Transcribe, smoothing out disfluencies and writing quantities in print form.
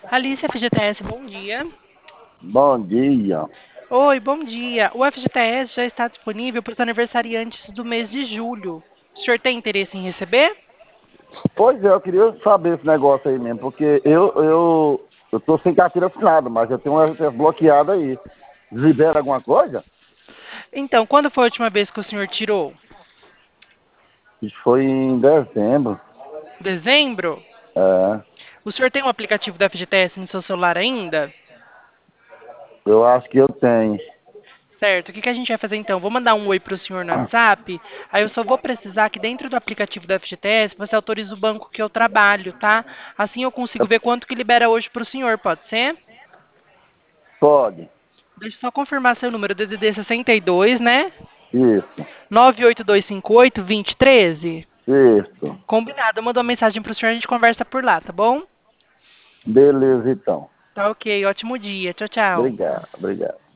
Alice, FGTS, bom dia. Bom dia. Oi, bom dia. O FGTS já está disponível para os aniversariantes do mês de julho. O senhor tem interesse em receber? Pois é, eu queria saber esse negócio aí mesmo, porque eu tô sem carteira assinada, mas eu tenho uma RTF bloqueada aí. Libera alguma coisa? Então, quando foi a última vez que o senhor tirou? Isso foi em dezembro. Dezembro? É, O senhor tem um aplicativo do FGTS no seu celular ainda? eu acho que eu tenho. Certo. O que a gente vai fazer então? Vou mandar um oi para o senhor no WhatsApp. Aí eu só vou precisar que dentro do aplicativo do FGTS você autorize o banco que eu trabalho, tá? Assim eu consigo ver quanto que libera hoje para o senhor, pode ser? Pode. Deixa eu só confirmar seu número, DDD 62, né? Isso, 98258-2013. isso. Combinado, eu mando uma mensagem pro senhor, a gente conversa por lá, tá bom? Beleza, então. Tá ok, ótimo dia. Tchau, tchau. Obrigado, obrigado.